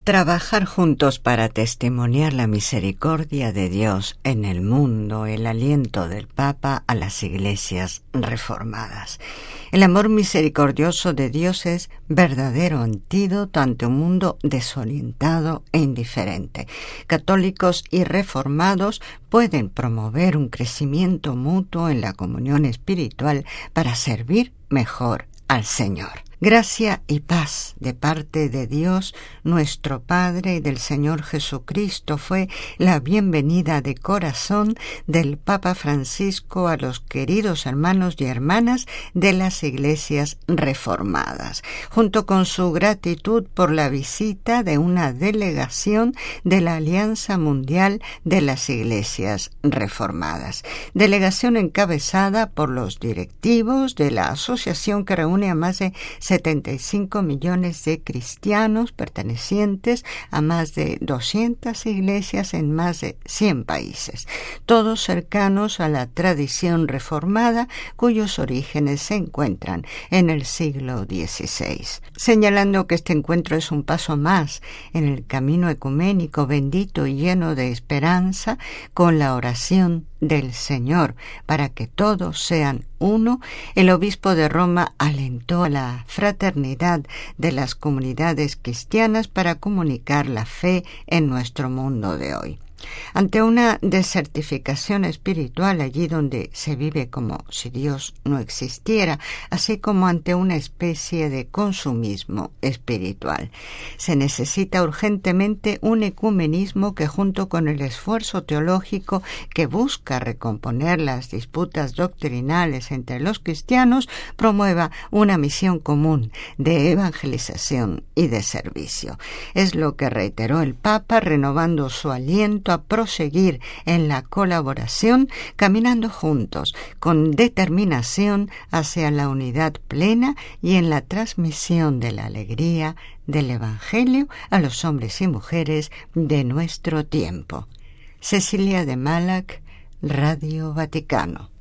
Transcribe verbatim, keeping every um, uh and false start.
Trabajar juntos para testimoniar la misericordia de Dios en el mundo, el aliento del Papa a las iglesias reformadas. El amor misericordioso de Dios es verdadero antídoto ante un mundo desorientado e indiferente. Católicos y reformados pueden promover un crecimiento mutuo en la comunión espiritual para servir mejor al Señor. Gracia y paz de parte de Dios, nuestro Padre, y del Señor Jesucristo fue la bienvenida de corazón del Papa Francisco a los queridos hermanos y hermanas de las iglesias reformadas, junto con su gratitud por la visita de una delegación de la Alianza Mundial de las Iglesias Reformadas, delegación encabezada por los directivos de la asociación que reúne a más de setenta y cinco millones de cristianos pertenecientes a más de doscientas iglesias en más de cien países, todos cercanos a la tradición reformada cuyos orígenes se encuentran en el siglo dieciséis, señalando que este encuentro es un paso más en el camino ecuménico bendito y lleno de esperanza con la oración del Señor para que todos sean uno. El obispo de Roma alentó a la fraternidad de las comunidades cristianas para comunicar la fe en nuestro mundo de hoy. Ante una desertificación espiritual allí donde se vive como si Dios no existiera, así como ante una especie de consumismo espiritual, se necesita urgentemente un ecumenismo que, junto con el esfuerzo teológico que busca recomponer las disputas doctrinales entre los cristianos, promueva una misión común de evangelización y de servicio. Es lo que reiteró el Papa, renovando su aliento a proseguir en la colaboración, caminando juntos con determinación hacia la unidad plena y en la transmisión de la alegría del Evangelio a los hombres y mujeres de nuestro tiempo. Cecilia de Malac, Radio Vaticano.